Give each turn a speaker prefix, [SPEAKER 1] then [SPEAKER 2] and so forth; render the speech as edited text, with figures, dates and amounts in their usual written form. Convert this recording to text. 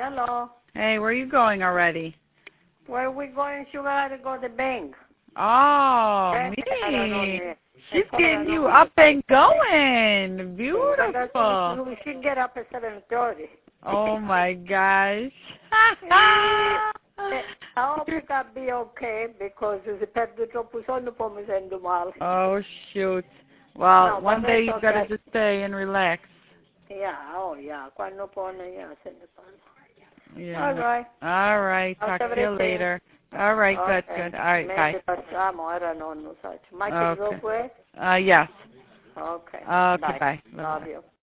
[SPEAKER 1] Hello.
[SPEAKER 2] Hey, where are you going already?
[SPEAKER 1] Where we going? You gotta go to the bank.
[SPEAKER 2] Oh, me. She's getting you up and going. Beautiful.
[SPEAKER 1] We should get up at 7:30.
[SPEAKER 2] Oh, my gosh.
[SPEAKER 1] I hope it can be okay because se perdo troppo sonno poi mi sento male.
[SPEAKER 2] Oh, shoot. Well,
[SPEAKER 1] No,
[SPEAKER 2] one day you've got to just stay and relax.
[SPEAKER 1] Yeah, oh yeah. Quando pone, yeah, se ne parla.
[SPEAKER 2] Yeah.
[SPEAKER 1] All right.
[SPEAKER 2] All right. Talk to you later. All right.
[SPEAKER 1] Okay.
[SPEAKER 2] Good. All right. Bye.
[SPEAKER 1] Passiamo, era nonno, sai. Mike
[SPEAKER 2] Okay.
[SPEAKER 1] dopo è?
[SPEAKER 2] Yes.
[SPEAKER 1] Okay.
[SPEAKER 2] Okay. Bye.
[SPEAKER 1] Love you.